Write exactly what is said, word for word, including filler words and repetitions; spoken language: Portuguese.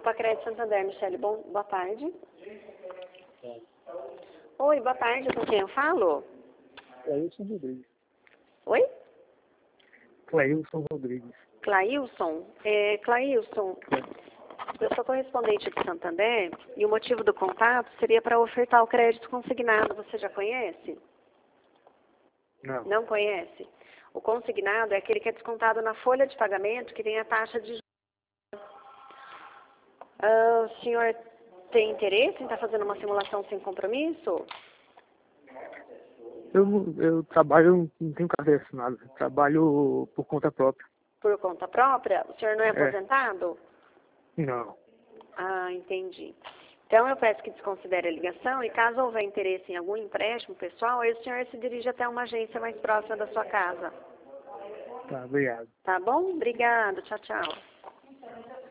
Copa Crédito Santander, Michele, bom, boa tarde. Oi, boa tarde, com quem eu falo? Clailson Rodrigues. Oi? Clailson Rodrigues. Clailson? É, Clailson, eu sou correspondente do Santander e o motivo do contato seria para ofertar o crédito consignado. Você já conhece? Não. Não conhece? O consignado é aquele que é descontado na folha de pagamento que tem a taxa de juros. Ah, o senhor tem interesse em estar fazendo uma simulação sem compromisso? Eu, não- eu trabalho, não tenho carteira assinada. Eu trabalho por conta própria. Por conta própria? O senhor não é É. aposentado? Não. Ah, entendi. Então eu peço que desconsidere a ligação e caso houver interesse em algum empréstimo pessoal, aí o senhor se dirige até uma agência mais próxima da sua casa. Tá, obrigado. Tá bom? Obrigado. Tchau, tchau.